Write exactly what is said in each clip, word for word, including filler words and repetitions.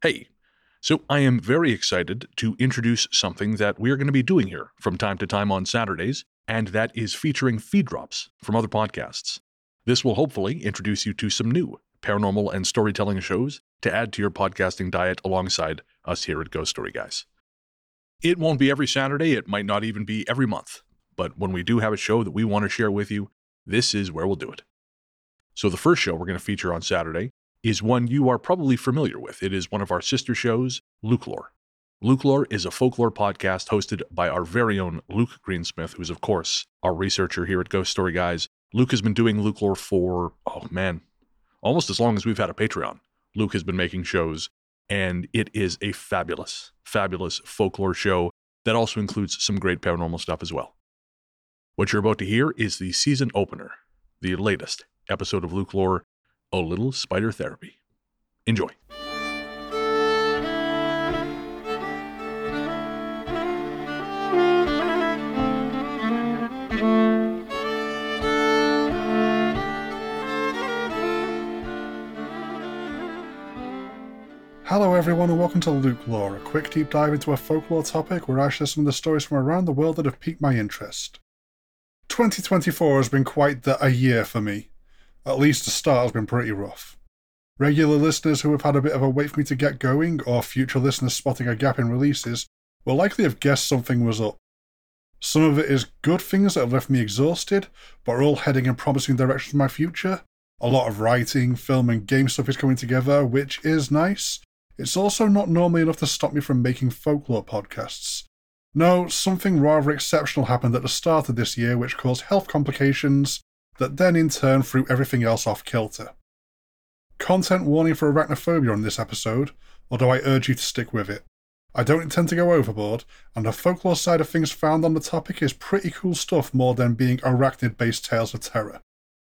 Hey, so I am very excited to introduce something that we are going to be doing here from time to time on Saturdays, and that is featuring feed drops from other podcasts. This will hopefully introduce you to some new paranormal and storytelling shows to add to your podcasting diet alongside us here at Ghost Story Guys. It won't be every Saturday, it might not even be every month, but when we do have a show that we want to share with you, this is where we'll do it. So the first show we're going to feature on Saturday is one you are probably familiar with. It is one of our sister shows, Lukelore. Lukelore is a folklore podcast hosted by our very own Luke Greensmith, who's of course our researcher here at Ghost Story Guys. Luke has been doing Lukelore for, oh man, almost as long as we've had a Patreon. Luke has been making shows, and it is a fabulous, fabulous folklore show that also includes some great paranormal stuff as well. What you're about to hear is the season opener, the latest episode of Lukelore, A Little Spider Therapy. Enjoy. Hello everyone and welcome to Lukelore, a quick deep dive into a folklore topic where I share some of the stories from around the world that have piqued my interest. twenty twenty-four has been quite the a year for me. At least the start has been pretty rough. Regular listeners who have had a bit of a wait for me to get going, or future listeners spotting a gap in releases, will likely have guessed something was up. Some of it is good things that have left me exhausted, but are all heading in promising directions for my future. A lot of writing, film and game stuff is coming together, which is nice. It's also not normally enough to stop me from making folklore podcasts. No, something rather exceptional happened at the start of this year which caused health complications that then in turn threw everything else off kilter. Content warning for arachnophobia on this episode, although I urge you to stick with it. I don't intend to go overboard, and the folklore side of things found on the topic is pretty cool stuff more than being arachnid-based tales of terror.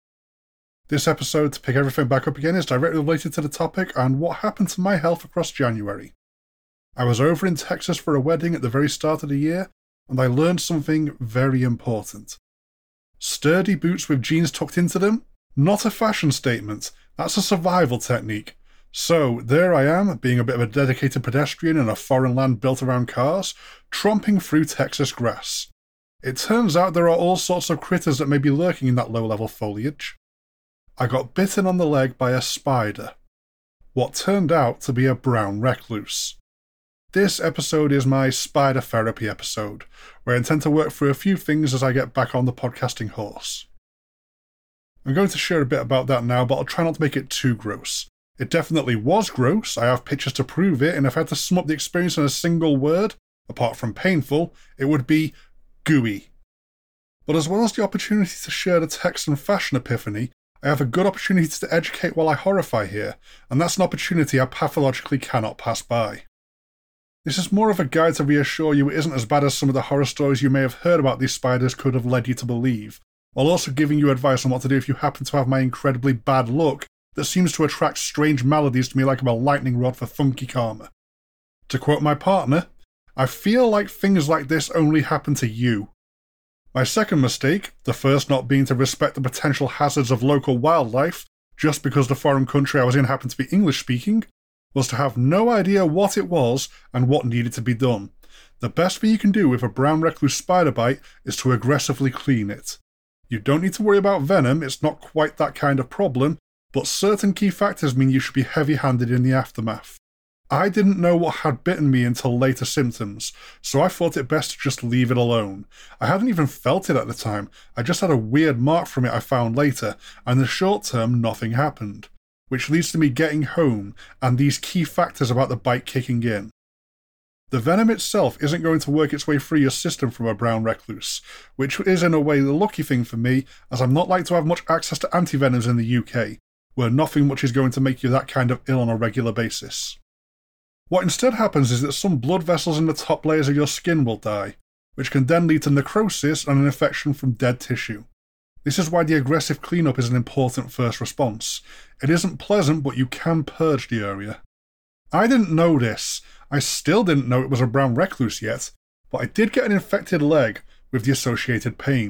This episode, to pick everything back up again, is directly related to the topic and what happened to my health across January. I was over in Texas for a wedding at the very start of the year, and I learned something very important. Sturdy boots with jeans tucked into them? Not a fashion statement, that's a survival technique. So, there I am, being a bit of a dedicated pedestrian in a foreign land built around cars, tromping through Texas grass. It turns out there are all sorts of critters that may be lurking in that low-level foliage. I got bitten on the leg by a spider. What turned out to be a brown recluse. This episode is my spider therapy episode, where I intend to work through a few things as I get back on the podcasting horse. I'm going to share a bit about that now, but I'll try not to make it too gross. It definitely was gross, I have pictures to prove it, and if I had to sum up the experience in a single word, apart from painful, it would be gooey. But as well as the opportunity to share the text and fashion epiphany, I have a good opportunity to educate while I horrify here, and that's an opportunity I pathologically cannot pass by. This is more of a guide to reassure you it isn't as bad as some of the horror stories you may have heard about these spiders could have led you to believe, while also giving you advice on what to do if you happen to have my incredibly bad luck that seems to attract strange maladies to me like I'm a lightning rod for funky karma. To quote my partner, I feel like things like this only happen to you. My second mistake, the first not being to respect the potential hazards of local wildlife just because the foreign country I was in happened to be English speaking, was to have no idea what it was and what needed to be done. The best thing you can do with a brown recluse spider bite is to aggressively clean it. You don't need to worry about venom, it's not quite that kind of problem, but certain key factors mean you should be heavy-handed in the aftermath. I didn't know what had bitten me until later symptoms, so I thought it best to just leave it alone. I hadn't even felt it at the time, I just had a weird mark from it I found later, and in the short term nothing happened. Which leads to me getting home, and these key factors about the bite kicking in. The venom itself isn't going to work its way through your system from a brown recluse, which is in a way the lucky thing for me, as I'm not like to have much access to antivenoms in the U K, where nothing much is going to make you that kind of ill on a regular basis. What instead happens is that some blood vessels in the top layers of your skin will die, which can then lead to necrosis and an infection from dead tissue. This is why the aggressive cleanup is an important first response. It isn't pleasant, but you can purge the area. I didn't know this. I still didn't know it was a brown recluse yet, but I did get an infected leg with the associated pain.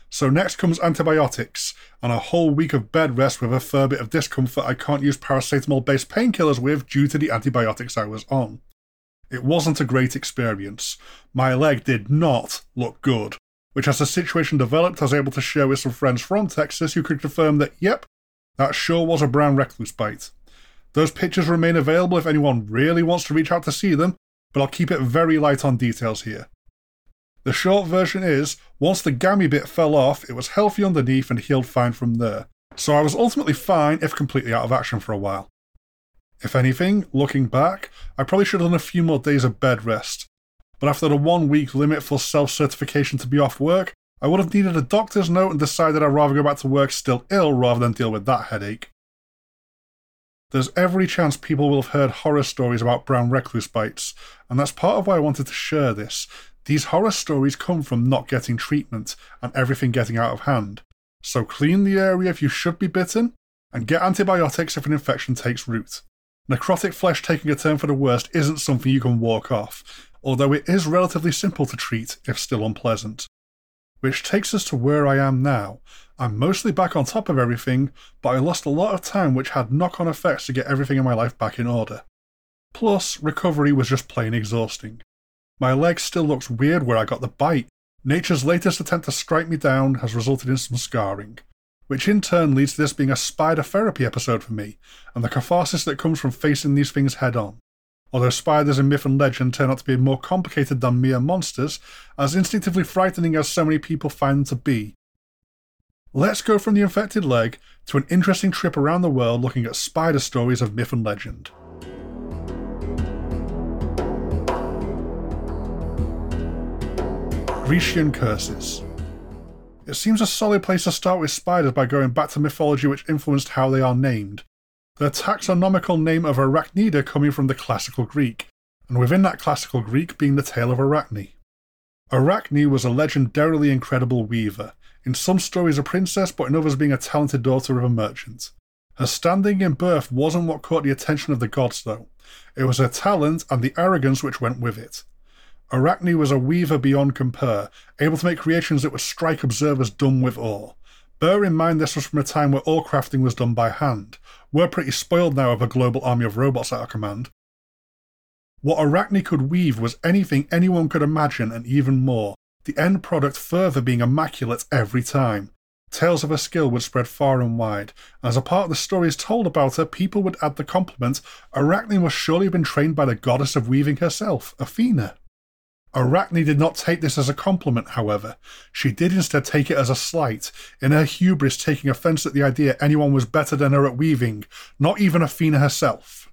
So next comes antibiotics, and a whole week of bed rest with a fair bit of discomfort I can't use paracetamol-based painkillers with due to the antibiotics I was on. It wasn't a great experience. My leg did not look good, which as the situation developed I was able to share with some friends from Texas who could confirm that, yep, that sure was a brown recluse bite. Those pictures remain available if anyone really wants to reach out to see them, but I'll keep it very light on details here. The short version is, once the gammy bit fell off, it was healthy underneath and healed fine from there, so I was ultimately fine if completely out of action for a while. If anything, looking back, I probably should have done a few more days of bed rest, but after the one week limit for self-certification to be off work, I would have needed a doctor's note and decided I'd rather go back to work still ill rather than deal with that headache. There's every chance people will have heard horror stories about brown recluse bites, and that's part of why I wanted to share this. These horror stories come from not getting treatment and everything getting out of hand. So clean the area if you should be bitten, and get antibiotics if an infection takes root. Necrotic flesh taking a turn for the worst isn't something you can walk off, although it is relatively simple to treat if still unpleasant. Which takes us to where I am now. I'm mostly back on top of everything, but I lost a lot of time which had knock-on effects to get everything in my life back in order. Plus, recovery was just plain exhausting. My leg still looks weird where I got the bite. Nature's latest attempt to strike me down has resulted in some scarring, which in turn leads to this being a spider therapy episode for me, and the catharsis that comes from facing these things head-on. Although spiders in myth and legend turn out to be more complicated than mere monsters, as instinctively frightening as so many people find them to be. Let's go from the infected leg to an interesting trip around the world looking at spider stories of myth and legend. Grecian curses. It seems a solid place to start with spiders by going back to mythology which influenced how they are named. The taxonomical name of Arachnida coming from the classical Greek, and within that classical Greek being the tale of Arachne. Arachne was a legendarily incredible weaver, in some stories a princess but in others being a talented daughter of a merchant. Her standing in birth wasn't what caught the attention of the gods though, it was her talent and the arrogance which went with it. Arachne was a weaver beyond compare, able to make creations that would strike observers dumb with awe. Bear in mind this was from a time where all crafting was done by hand. We're pretty spoiled now with a global army of robots at our command. What Arachne could weave was anything anyone could imagine and even more, the end product further being immaculate every time. Tales of her skill would spread far and wide, and as a part of the stories told about her, people would add the compliment, Arachne must surely have been trained by the goddess of weaving herself, Athena. Arachne did not take this as a compliment, however. She did instead take it as a slight, in her hubris taking offence at the idea anyone was better than her at weaving, not even Athena herself.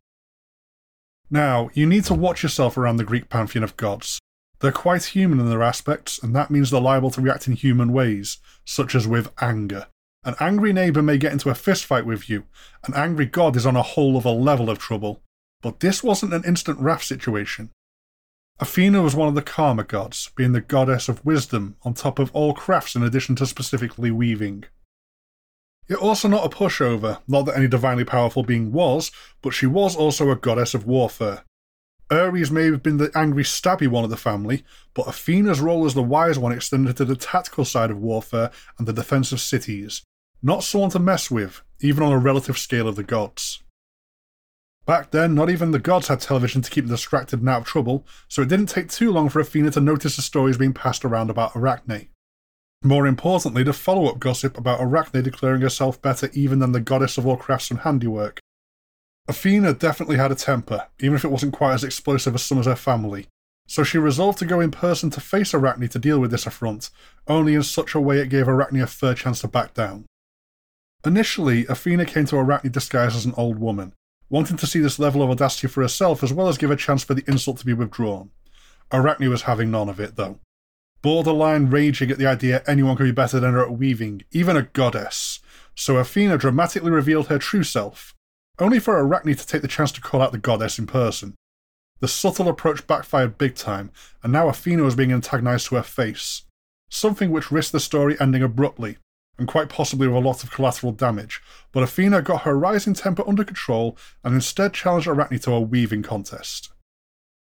Now, you need to watch yourself around the Greek pantheon of gods. They're quite human in their aspects, and that means they're liable to react in human ways, such as with anger. An angry neighbour may get into a fistfight with you, an angry god is on a whole other level of trouble, but this wasn't an instant wrath situation. Athena was one of the karma gods, being the goddess of wisdom on top of all crafts in addition to specifically weaving. Yet also not a pushover, not that any divinely powerful being was, but she was also a goddess of warfare. Ares may have been the angry stabby one of the family, but Athena's role as the wise one extended to the tactical side of warfare and the defence of cities. Not someone to mess with, even on a relative scale of the gods. Back then, not even the gods had television to keep them distracted and out of trouble, so it didn't take too long for Athena to notice the stories being passed around about Arachne. More importantly, the follow-up gossip about Arachne declaring herself better even than the goddess of all crafts and handiwork. Athena definitely had a temper, even if it wasn't quite as explosive as some of her family, so she resolved to go in person to face Arachne to deal with this affront, only in such a way it gave Arachne a fair chance to back down. Initially, Athena came to Arachne disguised as an old woman, wanting to see this level of audacity for herself as well as give a chance for the insult to be withdrawn. Arachne was having none of it, though. Borderline raging at the idea anyone could be better than her at weaving, even a goddess. So Athena dramatically revealed her true self, only for Arachne to take the chance to call out the goddess in person. The subtle approach backfired big time, and now Athena was being antagonised to her face. Something which risked the story ending abruptly, and quite possibly with a lot of collateral damage, but Athena got her rising temper under control and instead challenged Arachne to a weaving contest.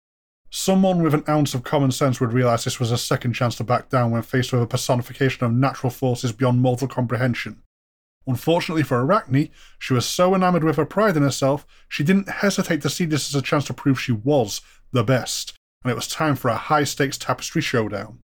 Someone with an ounce of common sense would realise this was a second chance to back down when faced with a personification of natural forces beyond mortal comprehension. Unfortunately for Arachne, she was so enamoured with her pride in herself, she didn't hesitate to see this as a chance to prove she was the best, and it was time for a high-stakes tapestry showdown.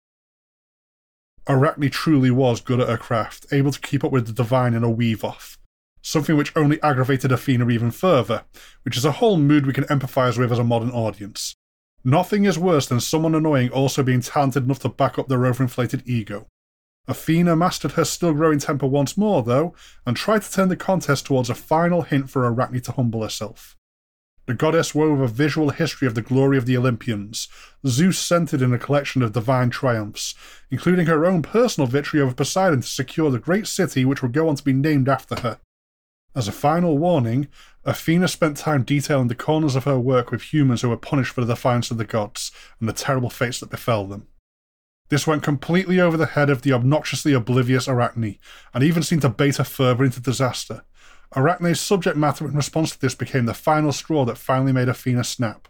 Arachne truly was good at her craft, able to keep up with the divine in a weave-off, something which only aggravated Athena even further, which is a whole mood we can empathise with as a modern audience. Nothing is worse than someone annoying also being talented enough to back up their overinflated ego. Athena mastered her still-growing temper once more, though, and tried to turn the contest towards a final hint for Arachne to humble herself. The goddess wove a visual history of the glory of the Olympians, Zeus centered in a collection of divine triumphs, including her own personal victory over Poseidon to secure the great city which would go on to be named after her. As a final warning, Athena spent time detailing the corners of her work with humans who were punished for the defiance of the gods and the terrible fates that befell them. This went completely over the head of the obnoxiously oblivious Arachne, and even seemed to bait her further into disaster. Arachne's subject matter in response to this became the final straw that finally made Athena snap.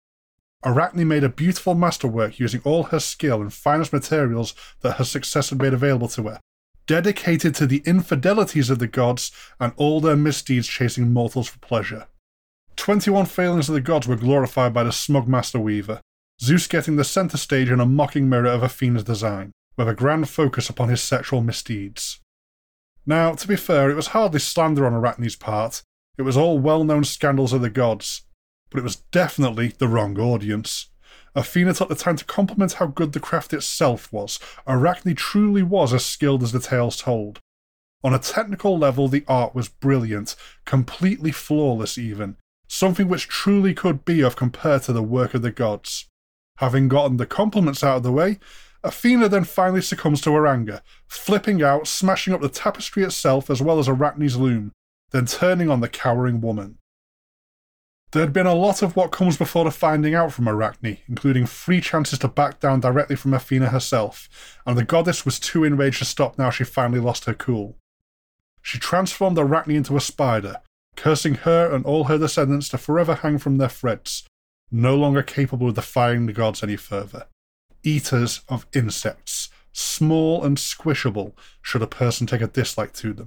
Arachne made a beautiful masterwork using all her skill and finest materials that her success had made available to her, dedicated to the infidelities of the gods and all their misdeeds chasing mortals for pleasure. Twenty-one failings of the gods were glorified by the smug master weaver, Zeus getting the centre stage in a mocking mirror of Athena's design, with a grand focus upon his sexual misdeeds. Now, to be fair, it was hardly slander on Arachne's part. It was all well-known scandals of the gods, but it was definitely the wrong audience. Athena took the time to compliment how good the craft itself was. Arachne truly was as skilled as the tales told. On a technical level, the art was brilliant, completely flawless even, something which truly could be of compared to the work of the gods. Having gotten the compliments out of the way, Athena then finally succumbs to her anger, flipping out, smashing up the tapestry itself as well as Arachne's loom, then turning on the cowering woman. There had been a lot of what comes before the finding out from Arachne, including three chances to back down directly from Athena herself, and the goddess was too enraged to stop now she finally lost her cool. She transformed Arachne into a spider, cursing her and all her descendants to forever hang from their threads, no longer capable of defying the gods any further. Eaters of insects, small and squishable, should a person take a dislike to them.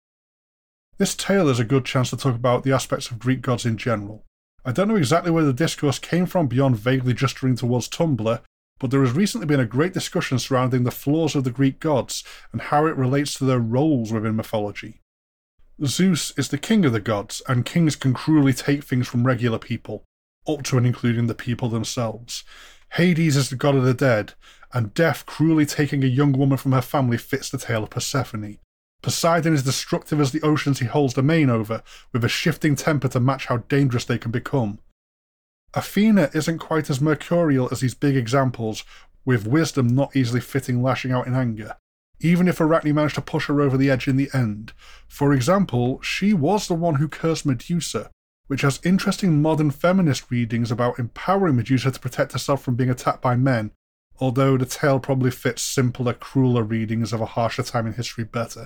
This tale is a good chance to talk about the aspects of Greek gods in general. I don't know exactly where the discourse came from beyond vaguely gesturing towards Tumblr, but there has recently been a great discussion surrounding the flaws of the Greek gods and how it relates to their roles within mythology. Zeus is the king of the gods, and kings can cruelly take things from regular people, up to and including the people themselves. Hades is the god of the dead, and death cruelly taking a young woman from her family fits the tale of Persephone. Poseidon is destructive as the oceans he holds domain over, with a shifting temper to match how dangerous they can become. Athena isn't quite as mercurial as these big examples, with wisdom not easily fitting lashing out in anger, even if Arachne managed to push her over the edge in the end. For example, she was the one who cursed Medusa, which has interesting modern feminist readings about empowering Medusa to protect herself from being attacked by men, although the tale probably fits simpler, crueler readings of a harsher time in history better.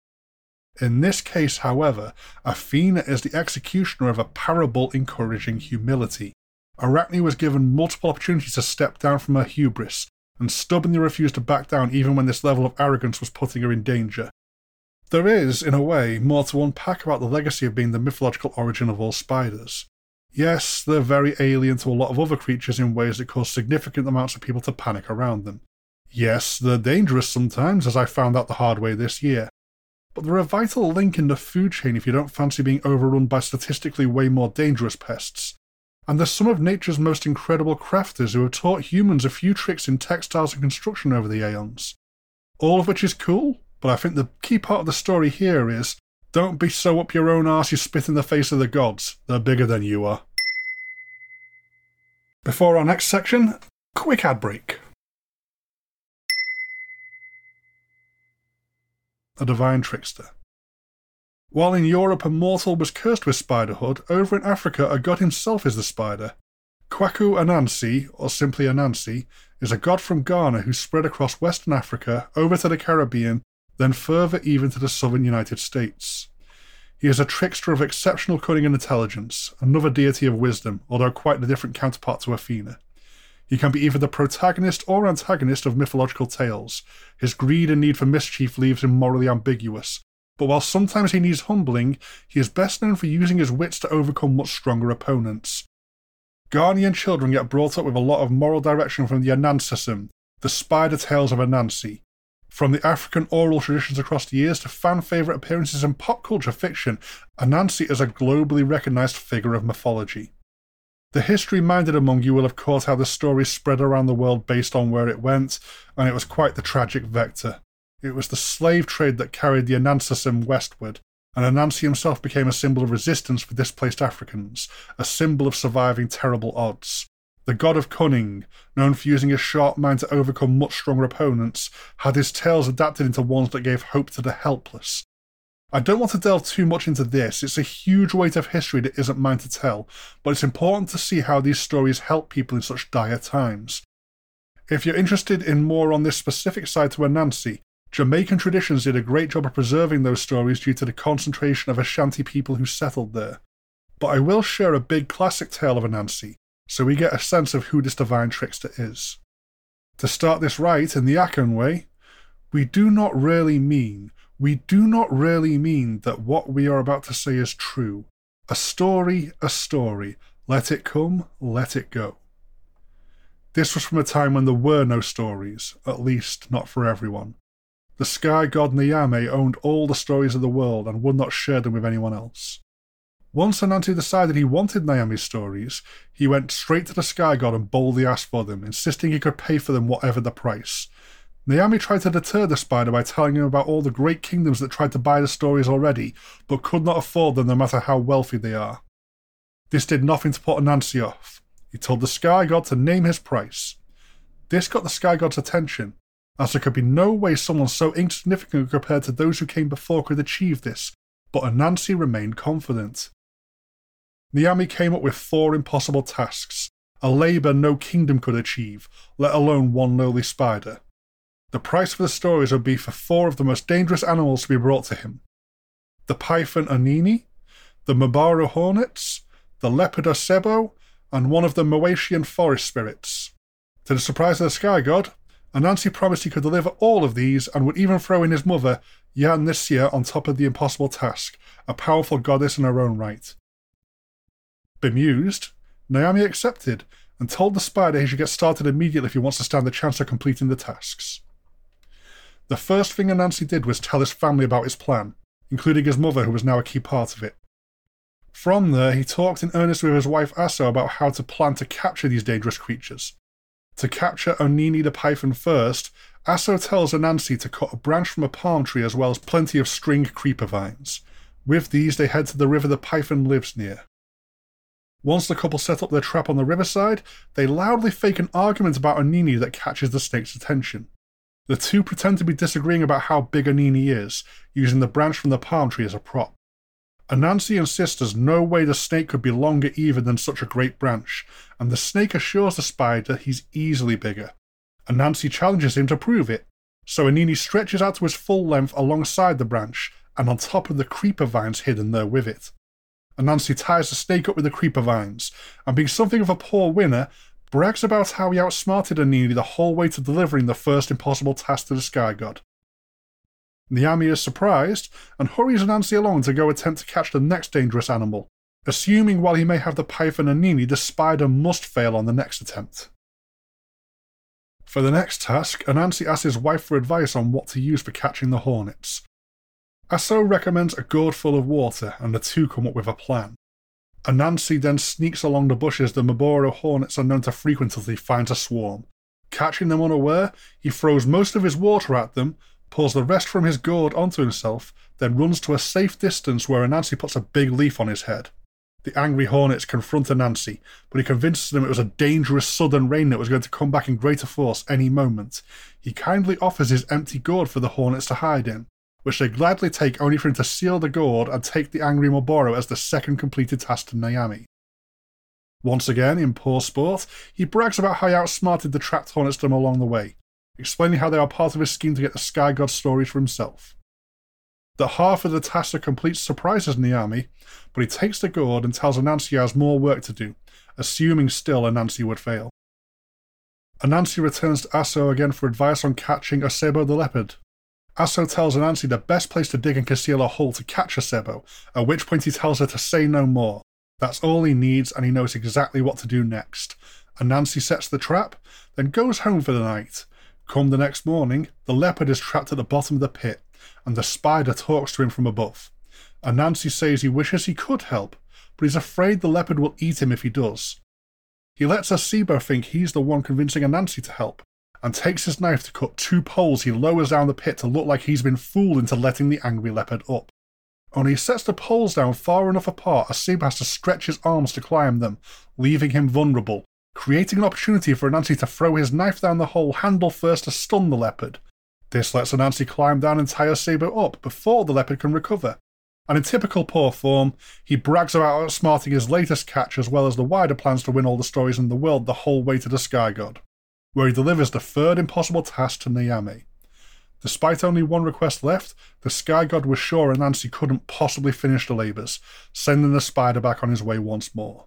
In this case, however, Athena is the executioner of a parable encouraging humility. Arachne was given multiple opportunities to step down from her hubris, and stubbornly refused to back down even when this level of arrogance was putting her in danger. There is, in a way, more to unpack about the legacy of being the mythological origin of all spiders. Yes, they're very alien to a lot of other creatures in ways that cause significant amounts of people to panic around them. Yes, they're dangerous sometimes, as I found out the hard way this year. But they're a vital link in the food chain if you don't fancy being overrun by statistically way more dangerous pests. And they're some of nature's most incredible crafters who have taught humans a few tricks in textiles and construction over the aeons. All of which is cool, but I think the key part of the story here is, don't be so up your own arse you spit in the face of the gods. They're bigger than you are. Before our next section, quick ad break. A divine trickster. While in Europe a mortal was cursed with spiderhood, over in Africa a god himself is the spider. Kwaku Anansi, or simply Anansi, is a god from Ghana who spread across Western Africa, over to the Caribbean, then further even to the southern United States. He is a trickster of exceptional cunning and intelligence, another deity of wisdom, although quite a different counterpart to Athena. He can be either the protagonist or antagonist of mythological tales. His greed and need for mischief leaves him morally ambiguous, but while sometimes he needs humbling, he is best known for using his wits to overcome much stronger opponents. Ghanaian children get brought up with a lot of moral direction from the Anansesum, the spider tales of Anansi. From the African oral traditions across the years to fan-favourite appearances in pop culture fiction, Anansi is a globally recognised figure of mythology. The history-minded among you will have caught how the story spread around the world based on where it went, and it was quite the tragic vector. It was the slave trade that carried the Anansesum westward, and Anansi himself became a symbol of resistance for displaced Africans, a symbol of surviving terrible odds. The god of cunning, known for using his sharp mind to overcome much stronger opponents, had his tales adapted into ones that gave hope to the helpless. I don't want to delve too much into this, it's a huge weight of history that isn't mine to tell, but it's important to see how these stories help people in such dire times. If you're interested in more on this specific side to Anansi, Jamaican traditions did a great job of preserving those stories due to the concentration of Ashanti people who settled there. But I will share a big classic tale of Anansi, so we get a sense of who this divine trickster is. To start this right, in the Akan way, we do not really mean, we do not really mean that what we are about to say is true. A story, a story. Let it come, let it go. This was from a time when there were no stories, at least not for everyone. The sky god Nyame owned all the stories of the world and would not share them with anyone else. Once Anansi decided he wanted Nyame's stories, he went straight to the sky god and boldly asked for them, insisting he could pay for them whatever the price. Nyame tried to deter the spider by telling him about all the great kingdoms that tried to buy the stories already, but could not afford them no matter how wealthy they are. This did nothing to put Anansi off. He told the sky god to name his price. This got the sky god's attention, as there could be no way someone so insignificant compared to those who came before could achieve this, but Anansi remained confident. Nyame came up with four impossible tasks, a labour no kingdom could achieve, let alone one lowly spider. The price for the stories would be for four of the most dangerous animals to be brought to him. The python Anini, the Mabaro hornets, the leopard Osebo, and one of the Moatian forest spirits. To the surprise of the sky god, Anansi promised he could deliver all of these and would even throw in his mother, Yan Nissia, on top of the impossible task, a powerful goddess in her own right. Bemused, Nyame accepted and told the spider he should get started immediately if he wants to stand a chance of completing the tasks. The first thing Anansi did was tell his family about his plan, including his mother, who was now a key part of it. From there, he talked in earnest with his wife Aso about how to plan to capture these dangerous creatures. To capture Onini the python first, Aso tells Anansi to cut a branch from a palm tree as well as plenty of string creeper vines. With these, they head to the river the python lives near. Once the couple set up their trap on the riverside, they loudly fake an argument about Onini that catches the snake's attention. The two pretend to be disagreeing about how big Onini is, using the branch from the palm tree as a prop. Anansi insists there's no way the snake could be longer even than such a great branch, and the snake assures the spider he's easily bigger. Anansi challenges him to prove it, so Onini stretches out to his full length alongside the branch, and on top of the creeper vines hidden there with it. Anansi ties the snake up with the creeper vines, and being something of a poor winner, brags about how he outsmarted Onini the whole way to delivering the first impossible task to the sky god. Nyame is surprised, and hurries Anansi along to go attempt to catch the next dangerous animal, assuming while he may have the python Onini, the spider must fail on the next attempt. For the next task, Anansi asks his wife for advice on what to use for catching the hornets. Aso recommends a gourd full of water, and the two come up with a plan. Anansi then sneaks along the bushes the Maboro hornets are known to frequent until he finds a swarm. Catching them unaware, he throws most of his water at them, pours the rest from his gourd onto himself, then runs to a safe distance where Anansi puts a big leaf on his head. The angry hornets confront Anansi, but he convinces them it was a dangerous southern rain that was going to come back in greater force any moment. He kindly offers his empty gourd for the hornets to hide in, which they gladly take only for him to seal the gourd and take the angry Maboro as the second completed task to Nyame. Once again, in poor sport, he brags about how he outsmarted the trapped hornets to them along the way, explaining how they are part of his scheme to get the sky god stories for himself. The half of the task to complete surprises Nyame, but he takes the gourd and tells Anansi he has more work to do, assuming still Anansi would fail. Anansi returns to Aso again for advice on catching a Sebo the leopard. Aso tells Anansi the best place to dig and conceal a hole to catch a Sebo, at which point he tells her to say no more. That's all he needs, and he knows exactly what to do next. Anansi sets the trap, then goes home for the night. Come the next morning, the leopard is trapped at the bottom of the pit, and the spider talks to him from above. Anansi says he wishes he could help, but he's afraid the leopard will eat him if he does. He lets a Sebo think he's the one convincing Anansi to help, and takes his knife to cut two poles he lowers down the pit to look like he's been fooled into letting the angry leopard up. Only he sets the poles down far enough apart, a Sebo has to stretch his arms to climb them, leaving him vulnerable, creating an opportunity for Anansi to throw his knife down the hole handle first to stun the leopard. This lets Anansi climb down and tie a Sebo up before the leopard can recover. And in typical poor form, he brags about outsmarting his latest catch as well as the wider plans to win all the stories in the world the whole way to the Sky God, where he delivers the third impossible task to Nayame. Despite only one request left, the Sky God was sure Anansi couldn't possibly finish the labours, sending the spider back on his way once more.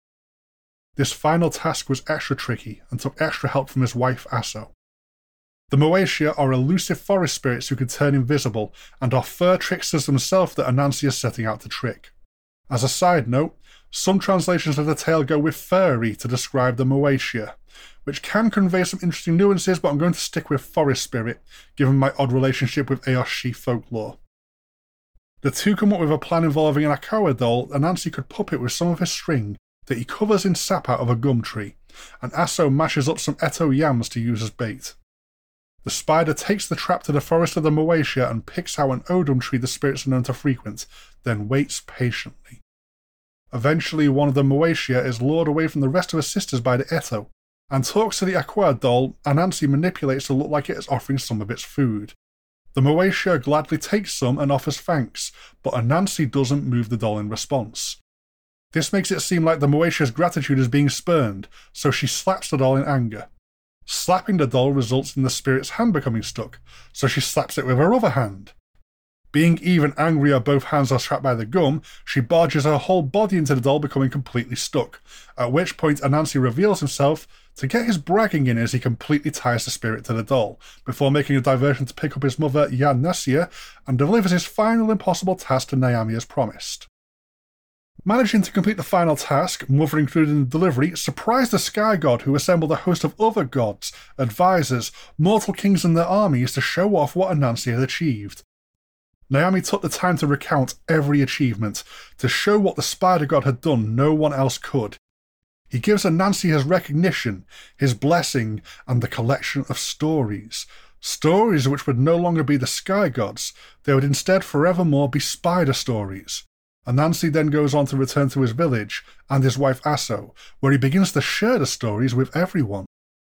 This final task was extra tricky and took extra help from his wife Aso. The Moatia are elusive forest spirits who can turn invisible and are fur tricksters themselves that Anansi is setting out to trick. As a side note, some translations of the tale go with furry to describe the Moatia, which can convey some interesting nuances, but I'm going to stick with forest spirit, given my odd relationship with Aoshi folklore. The two come up with a plan involving an Akawa doll Anansi could puppet with some of his string that he covers in sap out of a gum tree, and Aso mashes up some Eto yams to use as bait. The spider takes the trap to the forest of the Moatia and picks out an odum tree the spirits are known to frequent, then waits patiently. Eventually, one of the Moatia is lured away from the rest of her sisters by the Eto, and talks to the Aqua doll Anansi manipulates to look like it is offering some of its food. The Moatia gladly takes some and offers thanks, but Anansi doesn't move the doll in response. This makes it seem like the Moatia's gratitude is being spurned, so she slaps the doll in anger. Slapping the doll results in the spirit's hand becoming stuck, so she slaps it with her other hand. Being even angrier both hands are trapped by the gum, she barges her whole body into the doll, becoming completely stuck, at which point Anansi reveals himself to get his bragging in as he completely ties the spirit to the doll, before making a diversion to pick up his mother Yanasia and delivers his final impossible task to Nayame as promised. Managing to complete the final task, mother included in the delivery, surprised the Sky God, who assembled a host of other gods, advisors, mortal kings and their armies to show off what Anansi had achieved. Nayame took the time to recount every achievement, to show what the Spider God had done no one else could. He gives Anansi his recognition, his blessing, and the collection of stories. Stories which would no longer be the Sky Gods, they would instead forevermore be spider stories. Anansi then goes on to return to his village and his wife Aso, where he begins to share the stories with everyone.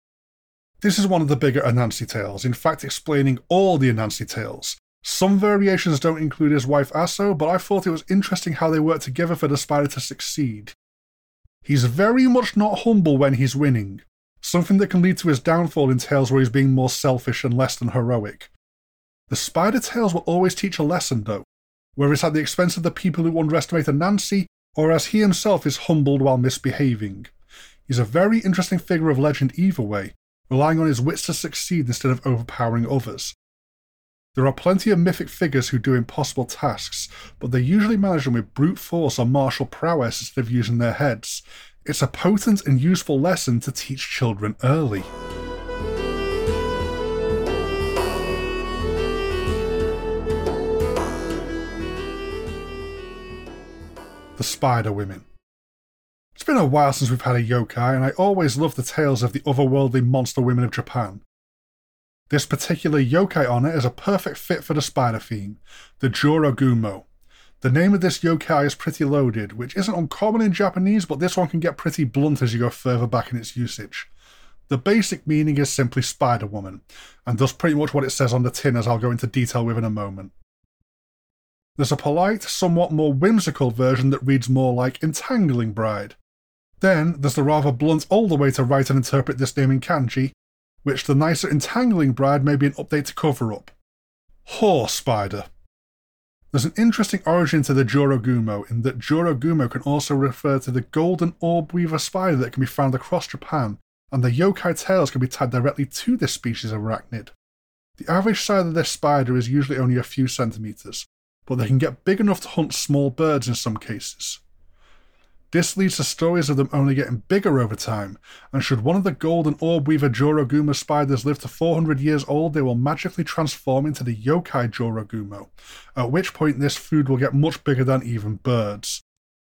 This is one of the bigger Anansi tales, in fact explaining all the Anansi tales. Some variations don't include his wife Aso, but I thought it was interesting how they work together for the spider to succeed. He's very much not humble when he's winning, something that can lead to his downfall in tales where he's being more selfish and less than heroic. The spider tales will always teach a lesson though, whether it's at the expense of the people who underestimate Anansi, or as he himself is humbled while misbehaving. He's a very interesting figure of legend either way, relying on his wits to succeed instead of overpowering others. There are plenty of mythic figures who do impossible tasks, but they usually manage them with brute force or martial prowess instead of using their heads. It's a potent and useful lesson to teach children early. The Spider Women. It's been a while since we've had a yokai, and I always love the tales of the otherworldly monster women of Japan. This particular yokai honor is a perfect fit for the spider theme, the Jorogumo. The name of this yokai is pretty loaded, which isn't uncommon in Japanese, but this one can get pretty blunt as you go further back in its usage. The basic meaning is simply Spider Woman, and does pretty much what it says on the tin, as I'll go into detail with in a moment. There's a polite, somewhat more whimsical version that reads more like Entangling Bride. Then there's the rather blunt older way to write and interpret this name in kanji, which the nicer Entangling Bride may be an update to cover up. Whore Spider. There's an interesting origin to the Jorogumo, in that Jorogumo can also refer to the golden orb weaver spider that can be found across Japan, and the yokai tails can be tied directly to this species of arachnid. The average size of this spider is usually only a few centimeters, but they can get big enough to hunt small birds in some cases. This leads to stories of them only getting bigger over time, and should one of the golden orb weaver Jorogumo spiders live to four hundred years old, they will magically transform into the yokai Jorogumo, at which point this food will get much bigger than even birds.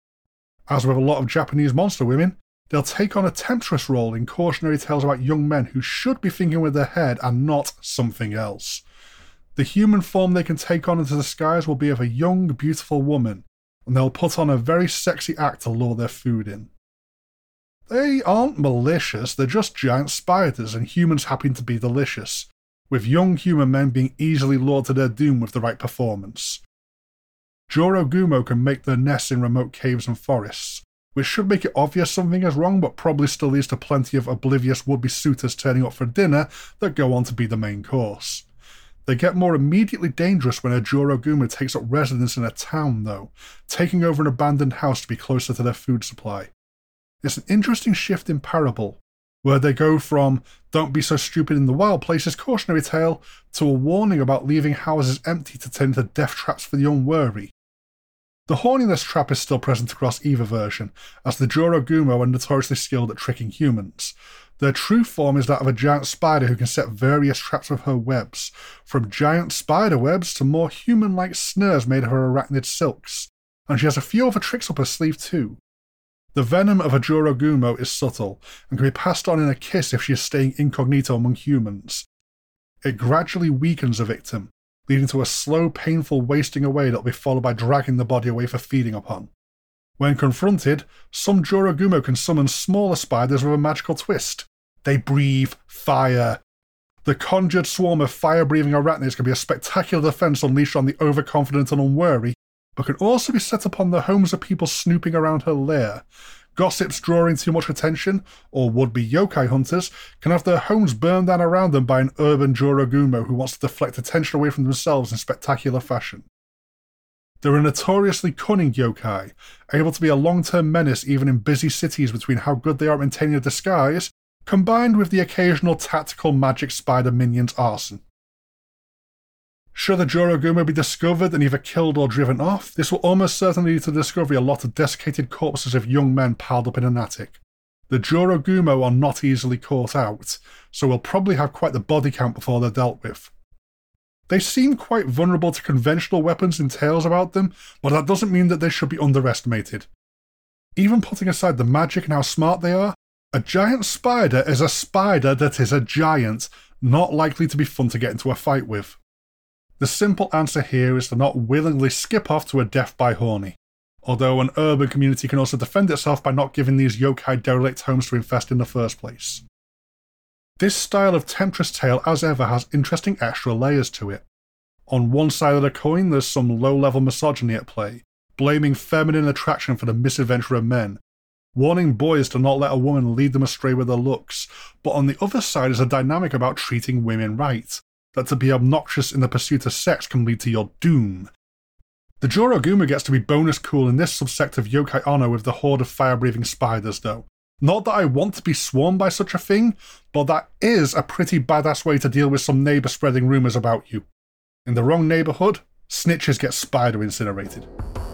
As with a lot of Japanese monster women, they'll take on a temptress role in cautionary tales about young men who should be thinking with their head and not something else. The human form they can take on into the skies will be of a young, beautiful woman, and they'll put on a very sexy act to lure their food in. They aren't malicious, they're just giant spiders, and humans happen to be delicious, with young human men being easily lured to their doom with the right performance. Jorogumo can make their nests in remote caves and forests, which should make it obvious something is wrong, but probably still leads to plenty of oblivious would-be suitors turning up for dinner that go on to be the main course. They get more immediately dangerous when a Jorogumo takes up residence in a town, though, taking over an abandoned house to be closer to their food supply. It's an interesting shift in parable, where they go from "don't be so stupid in the wild places" cautionary tale to a warning about leaving houses empty to turn into death traps for the unwary. The horniness trap is still present across either version, as the Jorogumo are notoriously skilled at tricking humans. Their true form is that of a giant spider who can set various traps with her webs, from giant spider webs to more human-like snares made of her arachnid silks, and she has a few other tricks up her sleeve too. The venom of a Jorogumo is subtle, and can be passed on in a kiss if she is staying incognito among humans. It gradually weakens a victim, leading to a slow, painful wasting away that will be followed by dragging the body away for feeding upon. When confronted, some Jorogumo can summon smaller spiders with a magical twist. They breathe fire. The conjured swarm of fire-breathing arachnids can be a spectacular defense unleashed on the overconfident and unwary, but can also be set upon the homes of people snooping around her lair. Gossips drawing too much attention, or would-be yokai hunters, can have their homes burned down around them by an urban Jorogumo who wants to deflect attention away from themselves in spectacular fashion. They're a notoriously cunning yokai, able to be a long-term menace even in busy cities between how good they are at maintaining a disguise, combined with the occasional tactical magic spider minion's arson. Should the Jorogumo be discovered and either killed or driven off, this will almost certainly lead to the discovery of a lot of desiccated corpses of young men piled up in an attic. The Jorogumo are not easily caught out, so will probably have quite the body count before they're dealt with. They seem quite vulnerable to conventional weapons in tales about them, but that doesn't mean that they should be underestimated. Even putting aside the magic and how smart they are, a giant spider is a spider that is a giant, not likely to be fun to get into a fight with. The simple answer here is to not willingly skip off to a death by horny, although an urban community can also defend itself by not giving these yokai derelict homes to infest in the first place. This style of temptress tale, as ever, has interesting extra layers to it. On one side of the coin, there's some low-level misogyny at play, blaming feminine attraction for the misadventure of men, warning boys to not let a woman lead them astray with her looks, but on the other side is a dynamic about treating women right, that to be obnoxious in the pursuit of sex can lead to your doom. The Jorogumo gets to be bonus cool in this subsect of yokai honor with the horde of fire-breathing spiders, though. Not that I want to be swarmed by such a thing, but that is a pretty badass way to deal with some neighbour spreading rumours about you. In the wrong neighbourhood, snitches get spider incinerated.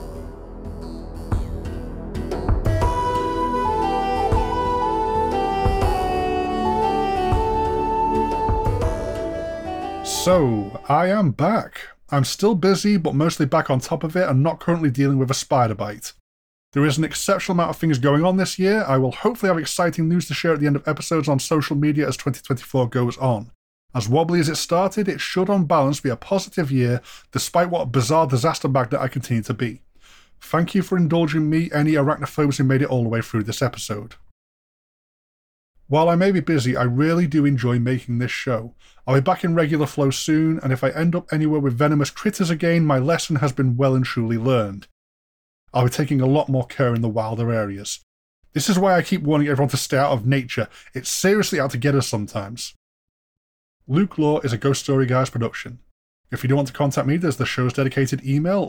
So, I am back. I'm still busy, but mostly back on top of it and not currently dealing with a spider bite. There is an exceptional amount of things going on this year. I will hopefully have exciting news to share at the end of episodes on social media as twenty twenty-four goes on. As wobbly as it started, it should on balance be a positive year, despite what a bizarre disaster magnet I continue to be. Thank you for indulging me, any arachnophobes who made it all the way through this episode. While I may be busy, I really do enjoy making this show. I'll be back in regular flow soon, and if I end up anywhere with venomous critters again, my lesson has been well and truly learned. I'll be taking a lot more care in the wilder areas. This is why I keep warning everyone to stay out of nature. It's seriously out to get us sometimes. Luke Law is a Ghost Story Guys production. If you do want to contact me, there's the show's dedicated email,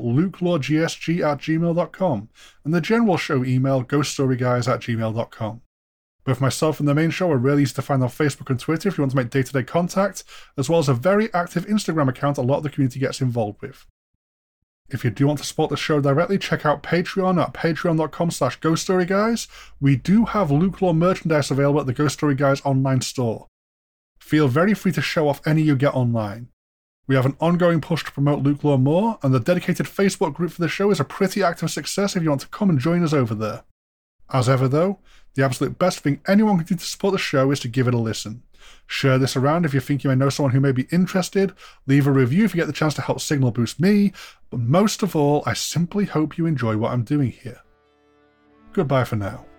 lukelawgsg at gmail dot com, and the general show email, ghoststoryguys at gmail dot com. Both myself and the main show are really easy to find on Facebook and Twitter if you want to make day-to-day contact, as well as a very active Instagram account a lot of the community gets involved with. If you do want to support the show directly, check out Patreon at patreon.com slash ghoststoryguys. We do have Luke Lore merchandise available at the Ghost Story Guys online store. Feel very free to show off any you get online. We have an ongoing push to promote Luke Lore more, and the dedicated Facebook group for the show is a pretty active success if you want to come and join us over there. As ever though, the absolute best thing anyone can do to support the show is to give it a listen. Share this around if you think you may know someone who may be interested, leave a review if you get the chance to help signal boost me, but most of all, I simply hope you enjoy what I'm doing here. Goodbye for now.